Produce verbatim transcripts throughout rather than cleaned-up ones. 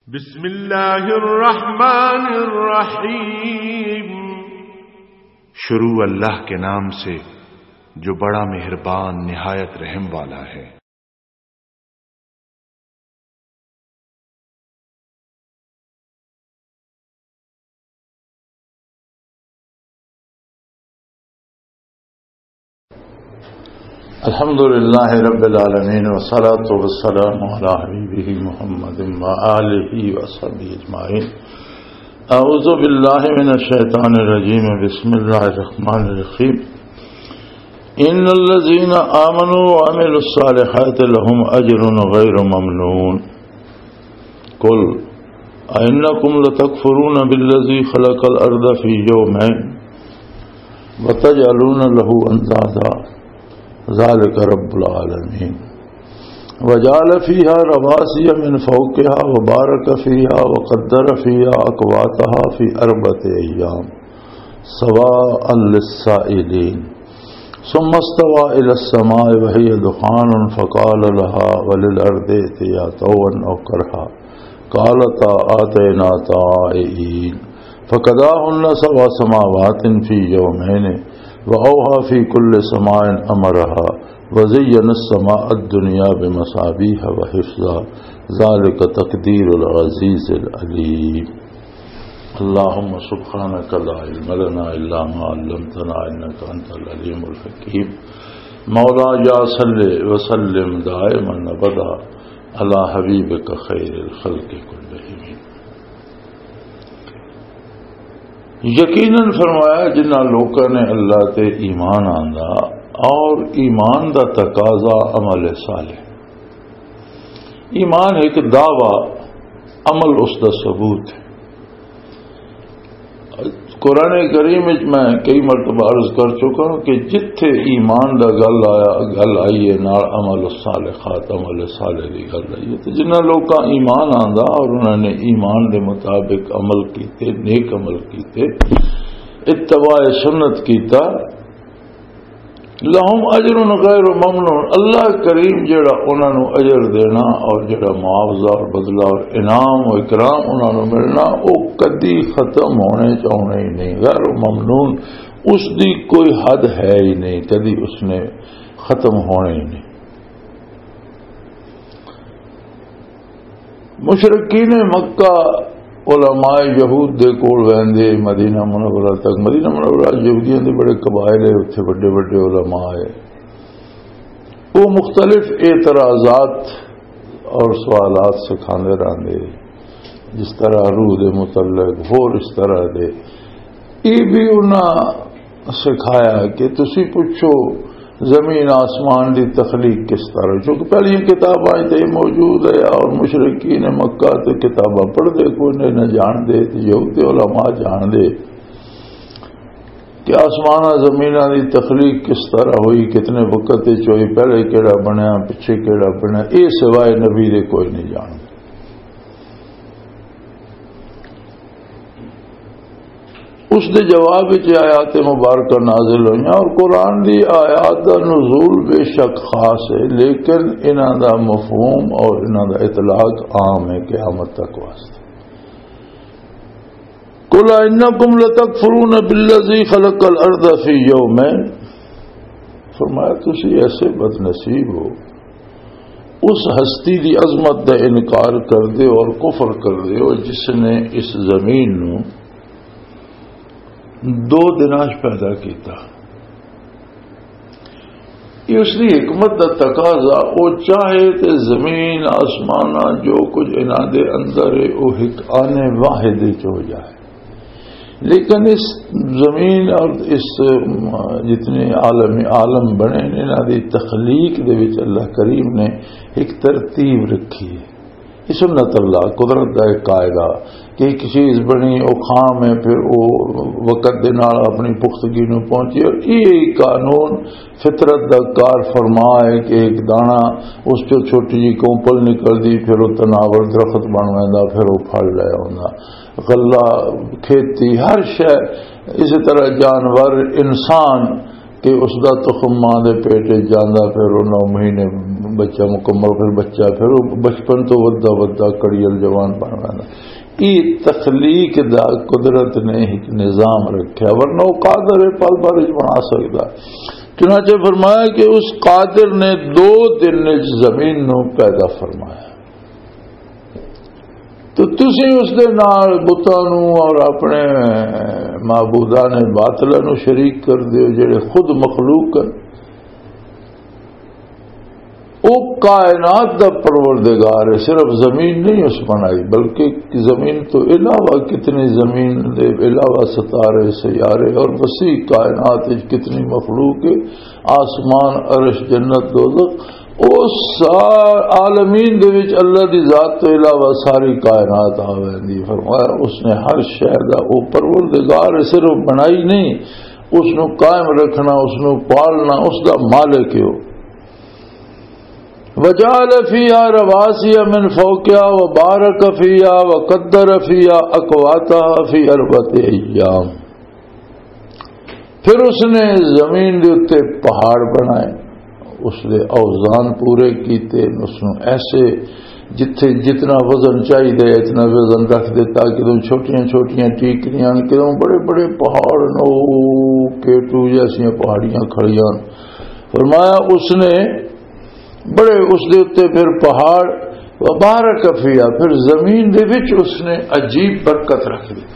بسم اللہ الرحمن الرحیم۔ شروع اللہ کے نام سے جو بڑا مہربان نہایت رحم والا ہے۔ الحمد للہ رب العالمین والصلاة والسلام علی حبیبہ محمد وآلہ وصحبہ اجمعین۔ اعوذ باللہ من الشیطان الرجیم، بسم اللہ الرحمن الرحیم۔ ان الذین آمنوا وعملوا الصالحات لهم اجر غیر ممنون۔ قل أئنکم لتکفرون بالذی خلق الارض فی یومین وتجعلون له اندادا ذلك رب العالمین۔ وجعل فيها رواسي من فوقها وبارك فيها وقدر فيها أقواتها في أربعة أيام سواء للسائلين، ثم استوى إلى السماء وهي دخان فقال لها وللأرض ائتيا طوعا أو كرها قالتا آتينا طائعين، فقضاهن سبع سماوات في يومين وأوحى في كل سماء أمرها وزين السماء الدنيا بمصابيح وحفظا ذلك تقدير العزيز العليم۔ اللهم سبحانك لا علم لنا إلا ما علمتنا إنك أنت العليم الحكيم۔ مولاي صل وسلم دائما أبدا على حبيبك خير الخلق كلهم۔ یقیناً فرمایا جنہ لوکاں نے اللہ تے ایمان آندا اور ایمان دا تقاضا عمل صالح۔ ایمان ایک دعوی، عمل اس دا ثبوت ہے۔ قرآن کریم وچ میں کئی مرتبہ عرض کر چکا ہوں کہ جتھے ایمان دا گل آیا گل آئی ہے نال عمل الصالحات، عمل صالح دی گل آئی ہے۔ تو جنہ لوکاں ایمان آندا اور انہوں نے ایمان دے مطابق عمل کیتے، نیک عمل کیتے، اتباع سنت کیتا، لہم اجر غیر ممنون، اللہ کریم جڑا انہوں نے اجر دینا اور جڑا معاوضہ اور بدلہ اور انعام و اکرام انہوں نے ملنا وہ کدی ختم ہونے چاہنے ہی نہیں، غیر ممنون، اس دی کوئی حد ہے ہی نہیں، کدی اس نے ختم ہونے ہی نہیں۔ مشرکین مکہ علماء یہود دے کول ویندے مدینہ منورہ تک، مدینہ منورہ یہودیاں دے بڑے قبائل ہے، اتنے بڑے بڑے علماء ہے، وہ مختلف اعتراضات اور سوالات سکھاندے رہندے، جس طرح روح دے متعلق اور اس طرح دے۔ یہ بھی انہاں سکھایا کہ تسی پوچھو زمین آسمان دی تخلیق کس طرح، چونکہ پہلی کتاباں تے موجود ہے اور مشرکین مکہ تے کتاباں پڑھ دے کوئی نہیں نہ جان دے، یہود علماء جان دے کہ آسمانہ زمینہ دی تخلیق کس طرح ہوئی، کتنے وقت ہوئی، پہلے کیڑا بنیا پیچھے کیڑا بنیا، اے سوائے نبی دے کوئی نہیں جان دے۔ اس دے جواب وچ آیات مبارکہ نازل ہوئی اور قرآن دی آیات دا نزول بے شک خاص ہے، لیکن انہاں دا مفہوم اور انہاں دا اطلاق عام ہے قیامت تک واسطے۔ قل انکم لتکفرون بالذی خلق الارض فی یومین، فرمایا تسی ایسے بد نصیب ہو، اس ہستی دی عظمت دا انکار کر دے اور کفر کر دے اور جس نے اس زمین نو دو دناش پیدا کیتا۔ یہ اس کی حکمت دا تقاضا، وہ چاہے تے زمین آسمان جو کچھ انہاں دے اندر ہے وہ ایک آنے واحد ہو جائے، لیکن اس زمین اور اس جتنے عالم عالم بنے انہاں دی تخلیق دے وچ اللہ کریم نے ایک ترتیب رکھی ہے۔ یہ سنت اللہ، قدرت کا ایک قاعدہ کہ ایک چیز بنی وہ خام ہے، پھر وہ وقت دے نال اپنی پختگی نو پہنچی، اور یہ قانون فطرت دا کار فرما ہے کہ ایک دانا اس پہ چھوٹی جی کومپل نکل دی، پھر وہ تناور درخت بن ویندا، پھر وہ پھل لے آندا، غلہ کھیتی ہر شے اسی طرح، جانور انسان کہ اس دا تخم ماں دے پیٹ جانا، پھر وہ نو مہینے بچہ مکمل، پھر بچہ پھر وہ بچپن تو ودا ودا کڑیل جوان بن رہا۔ یہ تخلیق دا قدرت نے ایک نظام رکھا، ورنہ وہ قادر ہے پل بھر بنا سکتا. چنانچہ فرمایا کہ اس قادر نے دو دن زمین نو پیدا فرمایا. تو تسی اس دے نال بتاں نو اور اپنے معبودان باطلاں نو شریک کر دیو جڑے خود مخلوق ہیں. وہ کائنات دا پروردگار ہے، صرف زمین نہیں اس بنائی بلکہ زمین تو علاوہ کتنی زمین دے علاوہ ستارے سیارے اور وسیع کائنات کتنی مخلوق ہے، آسمان عرش جنت دوزخ، اس عالمین دے وچ اللہ دی ذات تو علاوہ ساری کائنات آویندی. فرمایا اس نے ہر شے دا وہ پروردگار ہے، صرف بنائی نہیں، اس نو قائم رکھنا، اس نو پالنا، اس دا مالک ہے. وجعل فيها رواسي من فوقها وبارك فيها وقدر فيها اقواتها في اربعة ايام. پھر اس نے زمین دے اتے پہاڑ بنائے، اس نے اوزان پورے کیتے، اس نے ایسے جتھے جتنا وزن چاہیے اتنا وزن رکھ دیتا کہ تم چھوٹیاں چھوٹیاں ٹیکریاں کہ بڑے بڑے پہاڑ نو کیٹو جیسیاں پہاڑیاں کھڑیاں. فرمایا اس نے بڑے اس دے اتے پھر پہاڑ وبارک فیہا، پھر زمین دے وچ اس نے عجیب برکت رکھ دی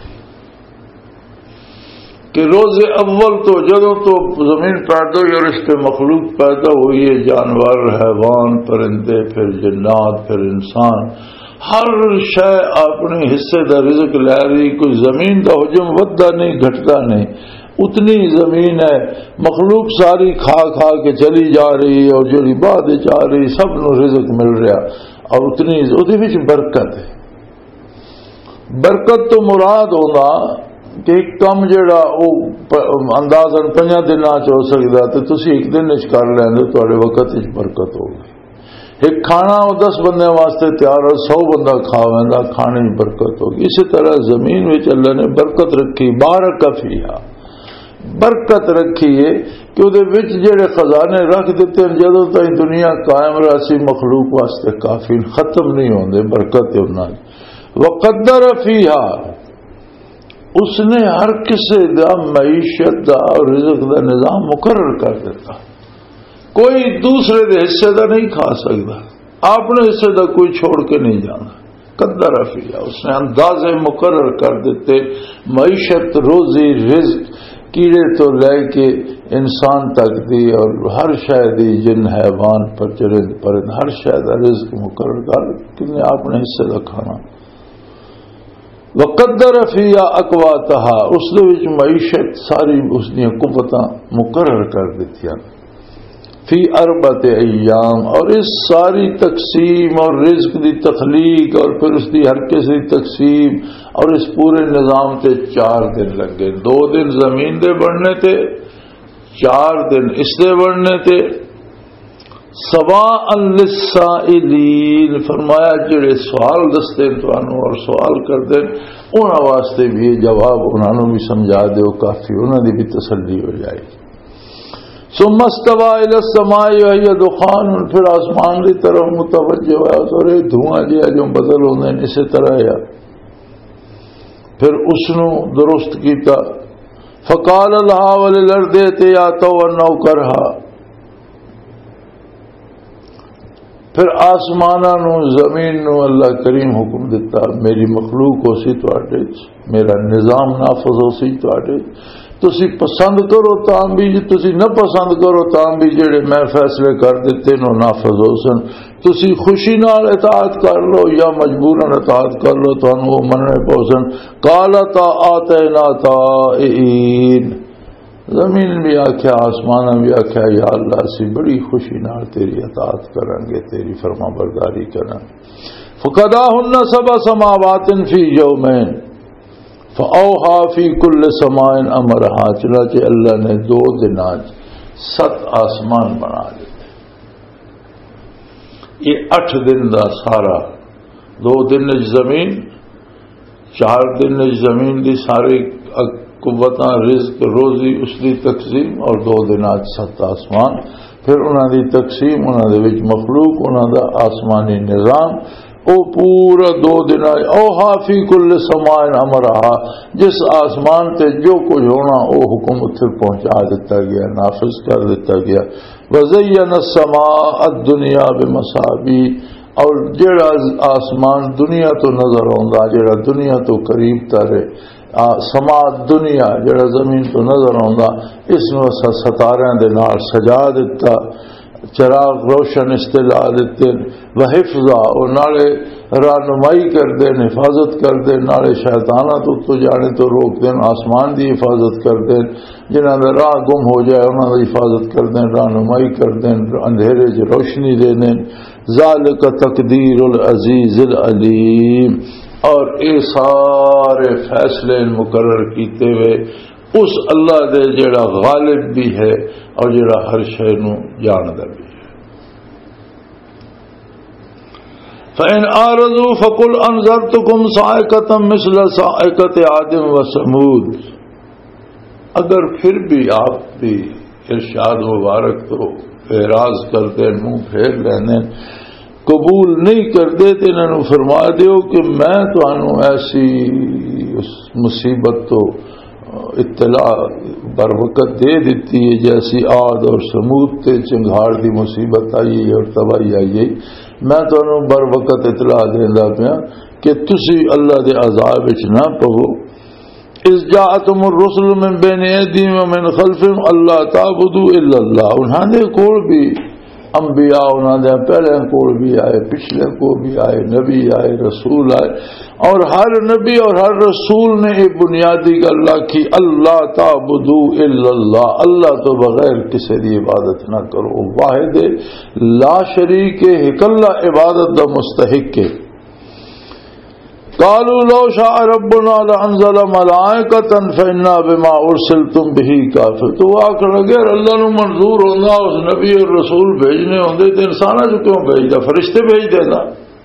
کہ روز اول تو جدوں تو زمین پیدا ہوئی اور اس پہ مخلوق پیدا ہوئی ہے، جانور حیوان پرندے پھر جنات پھر انسان، ہر شے اپنے حصے دا رزق لے رہی. کوئی زمین دا حجم ودتا نہیں گھٹتا نہیں، اتنی زمین ہے، مخلوق ساری کھا کھا کے چلی جا رہی اور جڑی بعد جا رہی سب نو رزق مل رہا، اور اتنی ادھے وچ برکت ہے. برکت تو مراد ہونا کہ ایک کم جڑا وہ اندازاً پنجا دن ہو سکتا تو تسی ایک دن وچ کر لیندے تواڈے وقت وچ برکت ہو گئی. ایک کھانا وہ دس بندے واسطے تیار ہو، سو بندہ کھاویندا کھانے میں برکت ہوگی. اسی طرح زمین وچ اللہ نے برکت رکھی، بارک فیہا، برکت رکھی ہے کہ وہ جڑے خزانے رکھ دیتے ہیں جدوں تک دنیا قائم رہی مخلوق واسطے کافی ختم نہیں ہوندے. برکت انہاں وقدر فیہا، اس نے ہر کسی دا معیشت دا اور رزق دا نظام مقرر کر دیتا. کوئی دوسرے دے حصے دا نہیں کھا سکتا، اپنے حصے دا کوئی چھوڑ کے نہیں جانا. قدر فیہا، اس نے اندازے مقرر کر دیتے، معیشت روزی رزق کیڑے تو لے کے انسان تک دی اور ہر شے دی، جن حیوان پر چرند پرند ہر شے دا رزق مقرر کر کے اپنے حصے دا کھانا. وقدر فیہا اقواتہا، اس دے وچ معیشت ساری اس دی قوتاں مقرر کر دتیاں فی اربعۃ ایام. اور اس ساری تقسیم اور رزق دی تخلیق اور پھر اس دی ہر کسی تقسیم اور اس پورے نظام تے چار دن لگے. دو دن زمین دے بننے تے، چار دن اس دے بننے تے. سواء للسائلین، فرمایا جڑے سوال دستے تانوں اور سوال کردے انہاں واسطے بھی یہ جواب انہاں نوں بھی سمجھا دیو، کافی انہاں دی بھی تسلی ہو جائے گی. ثم استوى الى السماء وهي دخان، پھر آسمان کی طرف متوجہ ہوا اور یہ دھواں جہا جو بدل ہوندے ہیں اسی طرح ہے. پھر اس نو درست کیتا. فقال لها وللارض ائتيا طوعا او كرها، پھر آسماناں نو زمین نو اللہ کریم حکم دیتا میری مخلوق ہو سی تواڈے، میرا نظام نافذ ہو سی تواڈے. تسی پسند کرو تاں بھی، تسی نہ پسند کرو تاں بھی جڑے میں فیصلے کر دیتے نو نافذ ہو سن. تسی خوشی نال اطاعت کر لو یا مجبوراً اطاعت کر لو تانوں وہ مننے پوسن. قال طاعتنا طائعین، زمین بھی آکھیا آسمان بھی آکھیا یا اللہ اسی بڑی خوشی نال تیری اطاعت کریں گے، تیری فرما برداری کریں. فقضاهن سبع سماوات فی یومین فَأَوْحَا فِي كُلِّ سَمَاءٍ أَمْرَهَا، چنانچہ اللہ نے دو دن آج ست آسمان بنا دیتے. یہ اٹھ دن دا سارا، دو دن زمین، چار دن زمین دی ساری قوتاں رزق روزی اس دی تقسیم، اور دو دن آج ست آسمان. پھر انہاں دی تقسیم، انہاں دے وچ مخلوق، انہاں دا آسمانی نظام، او پورا دو دن آئے او حافی کل سمائن امرہا جس آسمان تے جو کچھ ہونا او حکم اتھے پہنچا دیتا گیا، نافذ کر دیتا گیا. وزین السماء الدنیا بمصابیح اور جڑا آسمان دنیا تو نظر آندا جڑا دنیا تو قریب تارے سما دنیا جڑا زمین تو نظر آندا اس نو ستاریاں دے نال سجا دیتا، چراغ روشن استلا دیتے، وحفظا اور نالے رہنمائی کر دین، حفاظت کر دین، نالے شیطانہ تو تو جانے تو روک دین، آسمان دی حفاظت کر دین، جنہاں دا راہ گم ہو جائے انہاں دی حفاظت کر دین، رہنمائی کر دین، اندھیرے جو روشنی دے دین. ذالک تقدیر العزیز العلیم اور اے سارے فیصلے مقرر کیتے ہوئے اس اللہ دے جڑا غالب بھی ہے اور جڑا ہر شے نو جاندا بھی ہے. فَإِنْ أَعْرَضُوا فَقُلْ أَنذَرْتُكُمْ صَاعِقَةً مِثْلَ صَاعِقَةِ عَادٍ وَثَمُودَ. اگر پھر بھی آپ بھی ارشاد مبارک تو اعراض کرتے منہ پھیر لینے قبول نہیں کرتے تو انہوں نے فرما دیو کہ میں تمہوں ایسی اس مصیبت تو اطلاع بر وقت دے دیتی ہے جیسی عاد اور سمود تے چنگھاڑ دی مصیبت آئی اور تباہی آئی. میں تمہوں بر وقت اطلاع دیندا پیا کہ تسی اللہ دے عذاب وچ نہ پو. اذ جاءتم الرسل من بین ایدیہم ومن خلفہم اللہ تعبدوا الا اللہ. انہاں دے کول بھی انبیاء انہاں دے پہلے کول بھی آئے، پچھلے کو بھی آئے، نبی آئے، رسول آئے، اور ہر نبی اور ہر رسول نے ایک بنیادی گل کی اللہ تعبدوا الا اللہ، اللہ تو بغیر کسی دی عبادت نہ کرو، واحد لا شریک ہے، اکلا عبادت دا مستحق ہے. قالوا لو شاء ربنا لانزل ملائکۃ فإنا بما ارسلتم به کافرون. تو آخر اگر اللہ نو منظور ہونا اس نبی اور رسول بھیجنے ہوندے تو انسان جو کیوں بھیجدا، فرشتے بھیج دینا.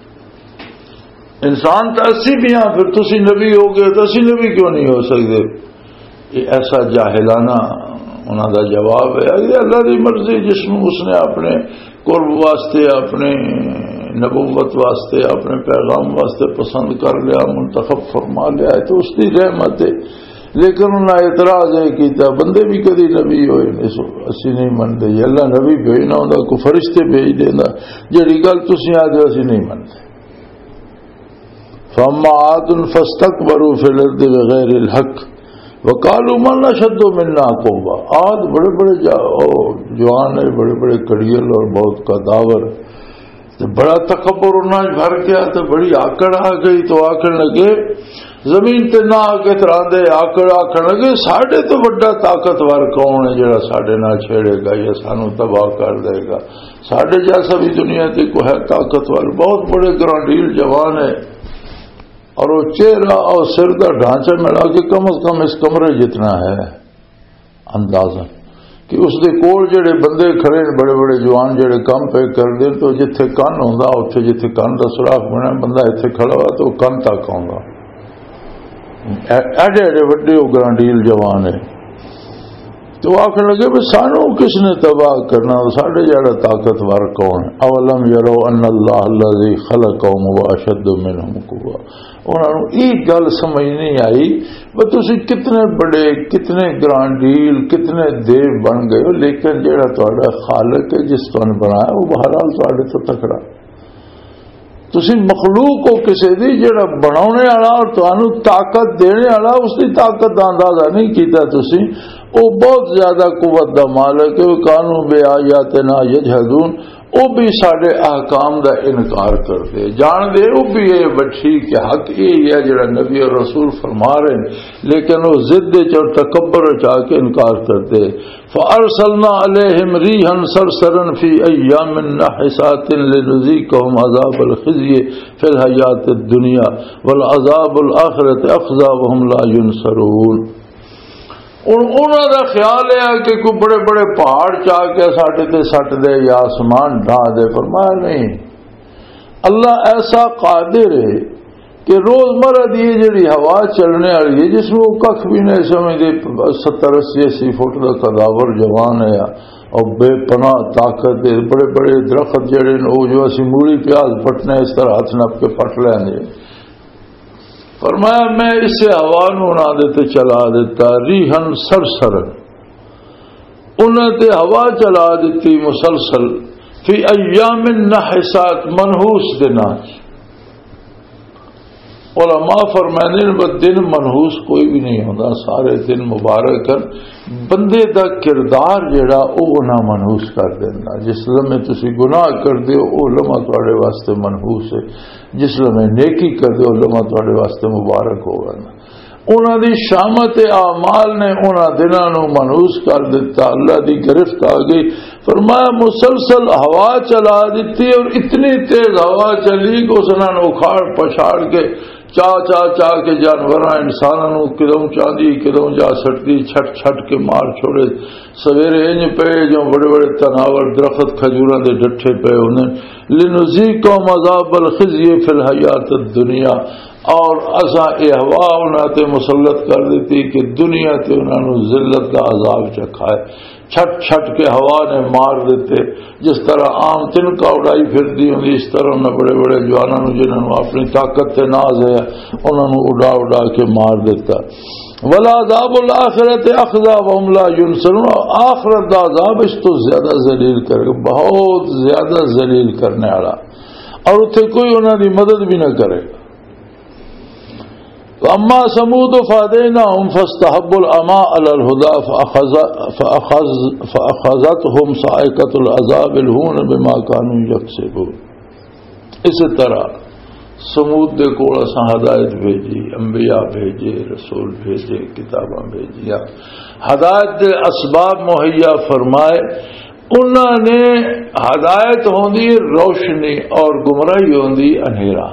انسان تو اسی بھی ہاں، پھر تسی نبی ہو گئے تو اسی نبی کیوں نہیں ہو سکتے؟ یہ ایسا جاہلانہ انہوں کا جواب ہے. یہ اللہ کی مرضی، جس میں اس نے اپنے قرب واسطے، اپنے نبوت واسطے، اپنے پیغام واسطے پسند کر لیا، منتخب فرما لیا ہے تو اس کی رحمت ہے. لیکن انہوں نے اعتراض ہے کیتا بندے بھی کدی نبی ہوئے اسی نہیں منتے، اللہ نبی بھیجنا ہوتا کوئی فرشتے بھیج دینا، جہی گل تسی آدھے اسی نہیں منتے. فاما عاد فاستكبروا في الارض بغیر الحق وقالوا من اشد منا قوة. عاد بڑے بڑے جوان ہے، بڑے بڑے کڑیل اور بہت قداور، بڑا تکبر انہیں بھر گیا تو بڑی آکڑ آ گئی تو آکڑ لگے زمین تے نہ آ کے تراندے آکڑ آکڑ لگے ساڈے تو بڑا طاقتور کون ہے جڑا ساڈے نہ چھیڑے گا یا سانو تباہ کر دے گا. ساڈے جیسا بھی دنیا تے کوئی ہے طاقتور، بہت بڑے گرانڈیل جوان ہے اور وہ چہرہ اور سر کا ڈھانچہ ملا کے کم از کم اس کمرے جتنا ہے اندازہ کہ اس دے کول جڑے بندے کھڑے بڑے بڑے جوان جڑے کام پہ کر دے تو جتھے کن ہوندا اوتھے جتھے کن دا سوراخ بنیا بندہ ایتھے کھڑا ہوا تو کن تک آوندا. ایڈے ایڈے وڈے وہ گرانڈیل جوان ہے. تو آخر لگے بھی سانو کس نے تباہ کرنا، ساڈے جڑا طاقتور کون ہے. اولم یرو ان اللہ الذی خلقهم واشد منهم قوة. انہوں نے یہ گل سمجھ نہیں آئی کہ تسی کتنے بڑے کتنے گرانڈیل کتنے دیو بن گئے ہو، لیکن جڑا تہاڈا خالق ہے جس توں بنایا وہ بہرحال تہاڈے تو تکڑا. تسی مخلوق ہو کسی دی جڑا بنانے والا اور تانوں طاقت دینے والا اس کی طاقت دا اندازہ نہیں کیتا تسی. وہ بہت زیادہ قوت دا مالک ہے. کانوا بآیاتنا یجحدون، وہ بھی سارے احکام دا انکار کرتے جان دے وہ بھی یہ بچی کہ حق یہ ہے جڑا نبی اور رسول فرما رہے ہیں لیکن وہ ضد اور تکبر چاہ کے انکار کرتے. فارسلنا علیہم ریحا صرصرا فی ایام نحسات لنذیقہم عذاب الخزی فی الحیات الدنیا والعذاب الآخرۃ اخزی وہم لا ینصرون. انہوں کا خیال ہے کہ کوئی بڑے بڑے پہاڑ چاہ کے ساڈے تے سٹ دے یا آسمان ڈھا دے. فرمایا نہیں، اللہ ایسا قادر ہے کہ روزمرہ دی جڑی ہوا چلنے والی ہے جس میں وہ کخ بھی نہیں سمجھتے ستر اسی اسی فٹ کا قداور جوان ہے اور بے پناہ طاقت دے بڑے بڑے درخت جڑے وہ جو اسی موڑی پیاز پٹنے اس طرح ہاتھ نپ کے پٹ لیں گے. فرمایا میں اسے ہوا نو نہ دیتے چلا دیتا ریحن سرسرن انہیں تے ہوا چلا دیتی مسلسل فی ایام نحسات منحوس دنا. علماء فرمانے دن منحوس کوئی بھی نہیں ہوتا سارے دن مبارک کر بندے دا کردار جڑا وہ نہ منحوس کر دینا. جس لمحے تسی گناہ کر دیو وہ لمحہ تواڈے واسطے منحوس ہے جس لمحے نیکی کر دیو لمحہ تواڈے واسطے مبارک ہوگا. انہاں دی شامت اعمال نے انہاں دناں نو منحوس کر دیتا. اللہ دی گرفت آ گئی. فرمایا مسلسل ہوا چلا دیتی اور اتنی تیز ہوا چلی کہ اس نے اکھاڑ پچھاڑ کے چا چا چا کے جانوراں انسانوں کدوں چاندی کدوں جا سٹتی چھٹ چھٹ کے مار چھوڑے. سویرے انج پے جو بڑے بڑے تناور درخت کھجوراں دے ڈٹھے پے انہیں لنذیقہم عذاب الخزی فی الحیات الدنیا. اور اساں اے ہوا انہاں تے مسلط کر دیتی کہ دنیا تے انہاں نو ذلت دا عذاب چکھائے. چھٹ چھٹ کے ہوا نے مار دیتے. جس طرح عام تنکا اڑائی پھرتی ہوں اس طرح میں بڑے بڑے جوانوں جنہوں نے اپنی طاقت سے ناز ہے انہوں نے اڑا اڑا کے مار دیتا. وَالْعَذَابُ الْآخِرَةِ أَخْزَىٰ وَهُمْ لَا يُنصَرُونَ. آخرت دا عذاب اس تو زیادہ ذلیل کرے گا بہت زیادہ ذلیل کرنے والا اور اتنے کوئی انہوں کی مدد بھی نہ کرے. اما ثمود فهديناهم فاستحبوا العمى على الهدى فاخذتهم صاعقة العذاب الهون بما كانوا يكسبون. اسی طرح سمود دے کول اساں ہدایت بھیجی انبیاء بھیجے رسول بھیجے کتاباں بھیجیاں ہدایت دے اسباب مہیا فرمائے. انہوں نے ہدایت ہوندی روشنی اور گمراہی ہوندی اندھیرا.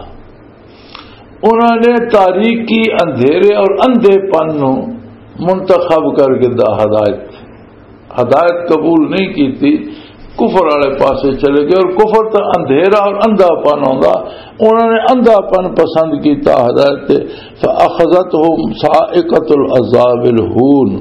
انہوں نے تاریکی اندھیرے اور اندھے پن نو منتخب کر کے دا ہدایت ہدایت قبول نہیں کی تھی کفر والے پاسے چلے گئے اور کفر تو اندھیرا اور اندھا پن ہوگا. انہوں نے اندھا پن پسند کیتا ہدایت فاخذتهم صاعقۃ العذاب الہون.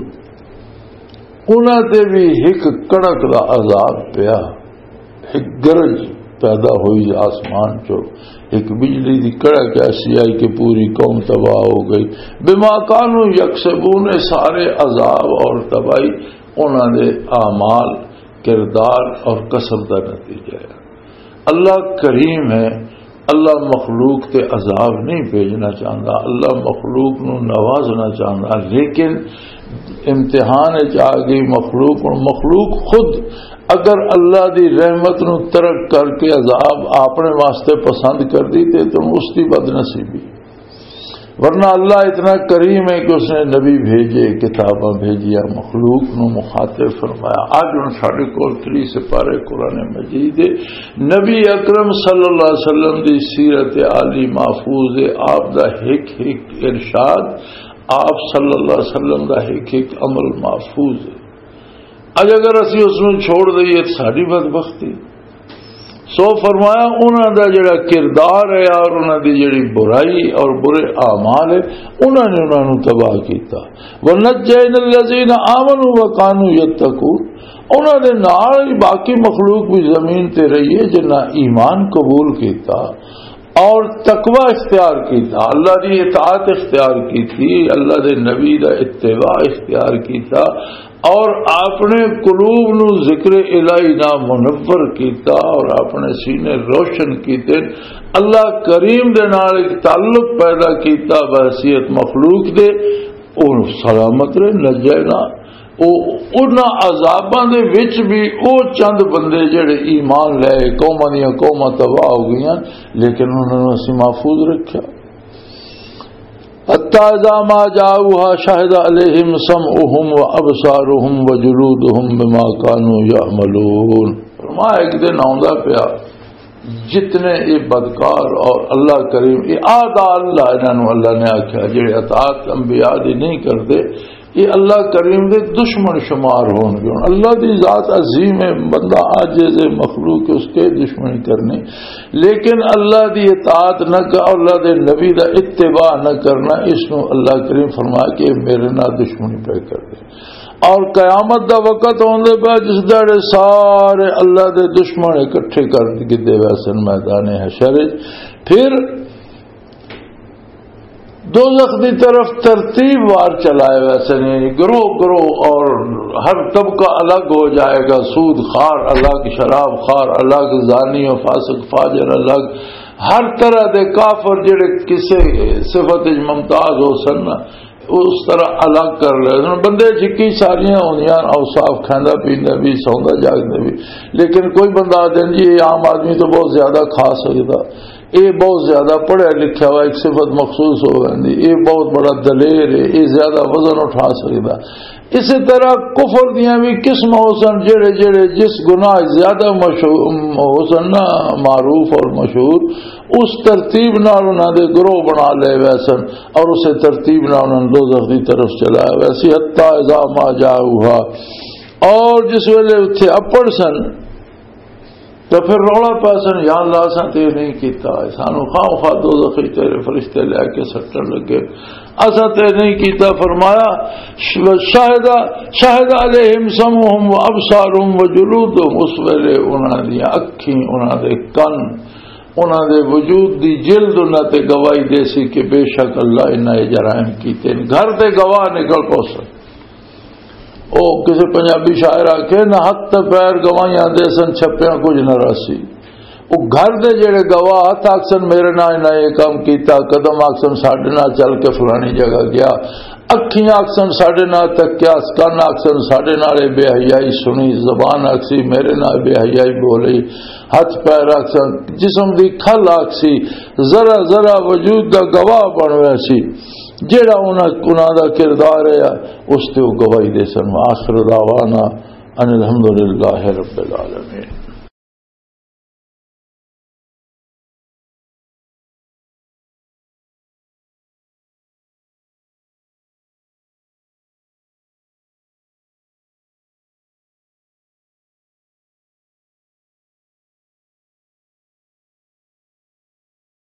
انہوں تے بھی ایک کڑک دا عذاب پیا ایک گرج پیدا ہوئی آسمان چو ایک بجلی دی کڑک ایسی آئی کہ پوری قوم تباہ ہو گئی. بما کانوا یکسبون. سارے عذاب اور تباہی انہوں نے اعمال کردار اور کسب کا نتیجہ ہے. اللہ کریم ہے. اللہ مخلوق تے عذاب نہیں بھیجنا چاہتا. اللہ مخلوق نو نوازنا چاہتا لیکن امتحان چاہ گئی مخلوق اور مخلوق خود اگر اللہ دی رحمت نو ترک کر کے عذاب اپنے واسطے پسند کر دی تے تو اس کی بد نصیبی. ورنہ اللہ اتنا کریم ہے کہ اس نے نبی بھیجے کتاباں بھیجیا مخلوق نو مخاطب فرمایا. آج ہوں ساڑھے کول تری سے پارے قرآن مجید نبی اکرم صلی اللہ علیہ وسلم دی سیرت عالی محفوظ ہے. آپ دا ایک ایک ارشاد آپ صلی اللہ علیہ وسلم دا ایک ایک عمل محفوظ ہے. اج اگر اسی اس میں چھوڑ دئیے تو ساری بدبختی. سو فرمایا انہوں دا جڑا کردار ہے اور انہوں دی جڑی برائی اور برے اعمال ہے انہوں نے انہوں نے تباہ کیتا. وَنَجَّيْنَا الَّذِينَ آمَنُوا وَكَانُوا يَتَّقُونَ. انہوں نے نال باقی مخلوق بھی زمین تے رہی ہے جنہاں ایمان قبول کیتا اور تقوی اختیار کیتا اللہ دی اطاعت اختیار کی تھی اللہ دے نبی دا اتباع اختیار کیتا اور اپنے قلوب نو ذکر الہی نہ منور کیتا اور اپنے سینے روشن کیتے اللہ کریم دے نال ایک تعلق پیدا کیتا بحیثیت مخلوق دے اور سلامت رہے نجینا. انہاں عذاباں دے وچ بھی او چند بندے جڑے ایمان لے قوماں دیاں قوماں تباہ ہو گئیاں لیکن انہوں نے اسی محفوظ رکھا. حتی اذا ما جاؤوها شہد علیہم سمعهم وابصارهم وجلودهم بما كانوا يعملون. فرمایا ایک دن آندا پیا جتنے یہ بدکار اور اللہ کریم یہ آدھا اللہ انہوں اللہ نے آکھا جڑے اطاعت انبیاء دی نہیں کرتے یہ اللہ کریم دے دشمن شمار ہون گے. اللہ دی ذات عظیم ہے بندہ عاجز ہے مخلوق اس کے دشمنی کرنی لیکن اللہ دی اطاعت نہ کر اللہ دے نبی دا اتباع نہ کرنا اس نو اللہ کریم فرمایا کہ میرے نہ دشمنی پہ کر دے. اور قیامت دا وقت ہوندے پہ جس دڑے سارے اللہ دے دشمن اکٹھے کر دے ویسن میدان حشر، پھر دوزخ دی طرف ترتیب وار چلائے ویسے نہیں، گروہ گروہ، اور ہر طبقہ الگ ہو جائے گا، سود خار الگ، شراب خار الگ، زانی و فاسق فاجر الگ، ہر طرح دے کافر جڑے کسے صفت ممتاز ہو سن اس طرح الگ کر لے بندے چکی ساریاں ہوندیاں، اوصاف کھاندا پیندا بھی، سوندا جاگدا بھی، لیکن کوئی بندہ دین جی یہ عام آدمی تو بہت زیادہ کھا سکتا، یہ بہت زیادہ پڑھا لکھا ہوا ایک صفت مخصوص ہو گئی، یہ بہت بڑا دلیر ہے، یہ زیادہ وزن اٹھا سکتا۔ اسی طرح کفر دیاں بھی قسم ہو سن، جڑے جڑے جس گناہ زیادہ ہو سن نا معروف اور مشہور، اس ترتیب نال انہاں دے گروہ بنا لے ویسن، اور اسے ترتیب نال انہاں دوزخ دی طرف چلایا ویسی، حتی اذا ما جاؤہا، اور جس ویلے اتھے اپڑ سن تو پھر رولا پاسن، یا اللہ اساں تے نہیں کیتا، سانو خواہ خواہ دوزخی تیرے فرشتے لے کے سٹن لگے، اساں تے نہیں کیتا۔ فرمایا شاہد شاہد علیہم سمعہم و ابصارہم و جلودہم، اس ویلے انہاں دی اکھیں، انہاں دے کن، انہاں دے وجود دی جلد انہاں تے گواہی دے سی کہ بے شک اللہ انہاں جرائم کیتے، گھر تے گواہ نکل پوسن۔ او کسی پنجابی شاعر آکھے نہ ہاتھ پیر گواہیاں دے سن چھپیاں کچھ نہ راسی، وہ گھر دے جڑے گواہ ہاتھ آکسن میرے نال نہ یہ کام کیتا، قدم آکسن ساڈے نال چل کے فلانی جگہ گیا، اکھیں آکسن ساڈے نال تکیا، کان آکسن ساڈے نال بے حیائی سنی، زبان آکسی میرے نال بے حیائی بولی، ہاتھ پیر آکسن، جسم دی کھل آکسی، ذرا ذرا وجود دا گواہ بنویا سی، جیڑا انہاں دا کردار ہے اس تے گواہی دے سن۔ آخر دعوانا ان الحمدللہ رب العالمین۔